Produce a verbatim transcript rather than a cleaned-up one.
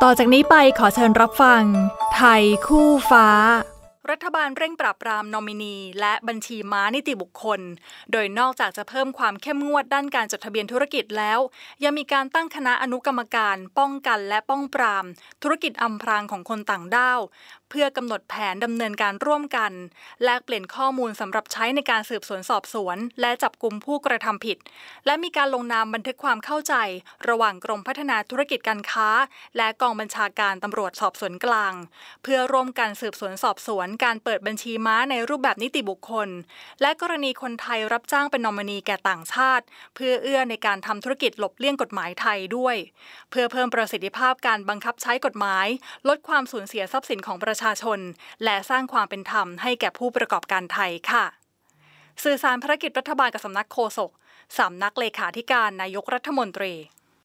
ต่อจากนี้ไปขอเชิญรับฟังไทยคู่ฟ้ารัฐบาลเร่งปราบปรามนอมินีและบัญชีม้านิติบุคคลโดยนอกจากจะเพิ่มความเข้มงวดด้านการจดทะเบียนธุรกิจแล้วยังมีการตั้งคณะอนุกรรมการป้องกันและป้องปรามธุรกิจอำพรางของคนต่างด้าวเพื่อกำหนดแผนดำเนินการร่วมกันแลกเปลี่ยนข้อมูลสำหรับใช้ในการสืบสวนสอบสวนและจับกุมผู้กระทำผิดและมีการลงนามบันทึกความเข้าใจระหว่างกรมพัฒนาธุรกิจการค้าและกองบัญชาการตำรวจสอบสวนกลางเพื่อร่วมกันสืบสวนสอบสวนการเปิดบัญชีม้าในรูปแบบนิติบุคคลและกรณีคนไทยรับจ้างเป็นนอมินีแก่ต่างชาติเพื่อเอื้อในการทำธุรกิจหลบเลี่ยงกฎหมายไทยด้วยเพื่อเพิ่มประสิทธิภาพการบังคับใช้กฎหมายลดความสูญเสียทรัพย์สินของประชาชนและสร้างความเป็นธรรมให้แก่ผู้ประกอบการไทยค่ะสื่อสารภารกิจรัฐบาลกับสำนักโฆษกสำนักเลขาธิการนายกรัฐมนตรี